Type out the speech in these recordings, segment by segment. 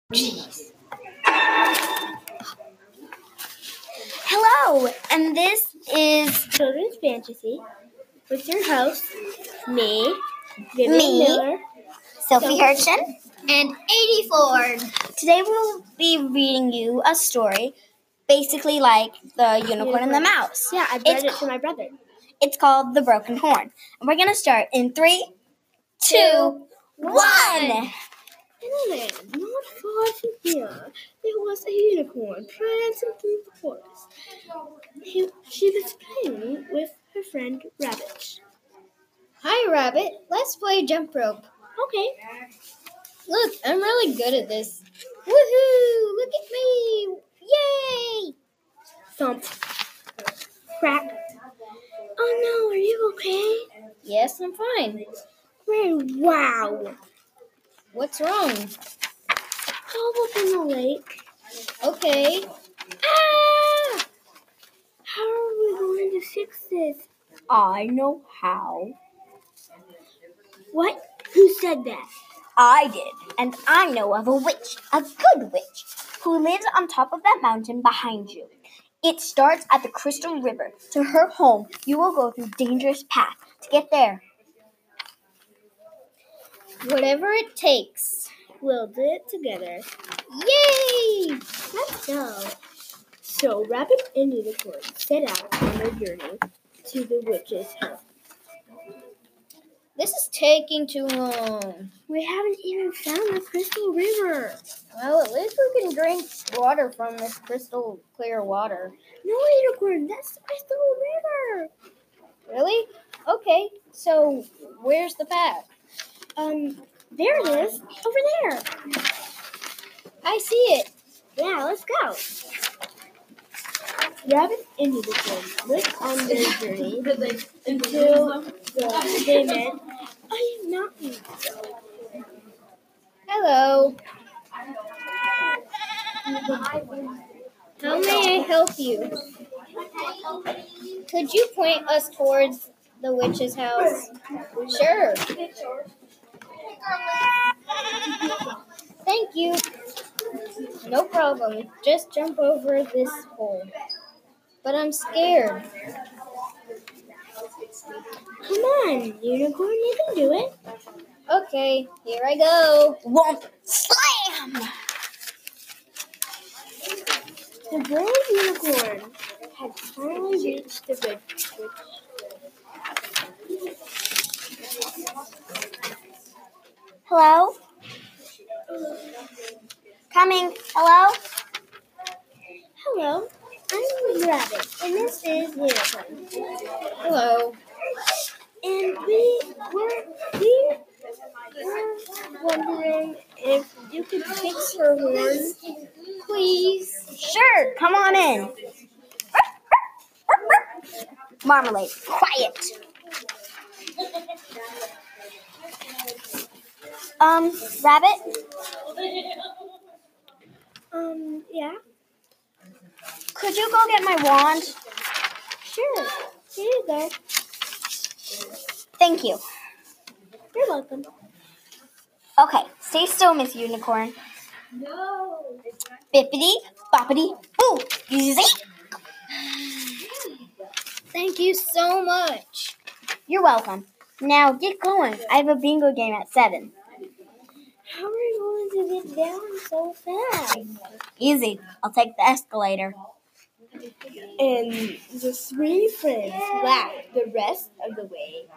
Jeez. Hello, and this is Children's Fantasy with your host, me, Vivian Me. Miller, Sophie Hirschen. and 84. Today we'll be reading you a story, basically like the Unicorn and the Mouse. Yeah, I read it to my brother. It's called The Broken Horn. And we're going to start in 3, 2, 1. In a land not far from here, there was a unicorn prancing through the forest. She was playing with her friend Rabbit. Hi, Rabbit. Let's play jump rope. Okay. Look, I'm really good at this. Woohoo! Look at me! Yay! Thump. Crack. Oh no, are you okay? Yes, I'm fine. Great, wow. What's wrong? Go up in the lake. Okay. Ah! How are we going to fix this? I know how. What? Who said that? I did, and I know of a witch, a good witch, who lives on top of that mountain behind you. It starts at the Crystal River. To her home, you will go through dangerous path to get there. Whatever it takes. We'll do it together. Yay! Let's go. So Rabbit and Unicorn set out on their journey to the witch's house. This is taking too long. We haven't even found the Crystal River. Well, at least we can drink water from this crystal clear water. No, Unicorn, that's the Crystal River. Really? Okay, so where's the path? There it is, over there. I see it. Yeah, let's go. Rabbit and Unicorn went on their journey until they met a mountain. Hello. How may I help you? Could you point us towards the witch's house? Sure. Thank you. No problem. Just jump over this hole. But I'm scared. Come on, Unicorn, you can do it. Okay, here I go. Womp! Slam! The brave Unicorn had finally reached the witch. Hello? Coming. Hello? Hello, I'm Rabbit, and this is Unicorn. Hello. And we were wondering if you could fix her horn, please. Sure, come on in. Marmalade, quiet. Rabbit? Yeah? Could you go get my wand? Sure. Here you go. Thank you. You're welcome. Okay, stay still, Miss Unicorn. No. Bippity, boppity, boo. Easy. Thank you so much. You're welcome. Now get going. I have a bingo game at 7. How are we going to get down so fast? Easy. I'll take the escalator. And the three friends laughed the rest of the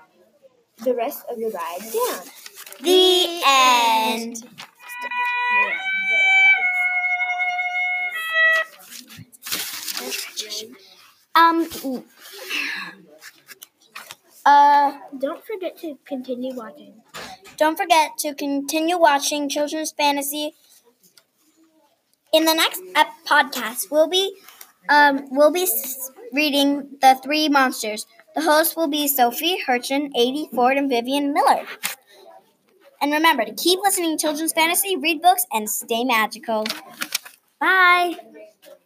ride down. The end. Don't forget to continue watching. Don't forget to continue watching Children's Fantasy. In the next podcast, we'll be reading The Three Monsters. The hosts will be Sophie Hirschen, 80 Ford, and Vivian Miller. And remember to keep listening to Children's Fantasy, read books, and stay magical. Bye.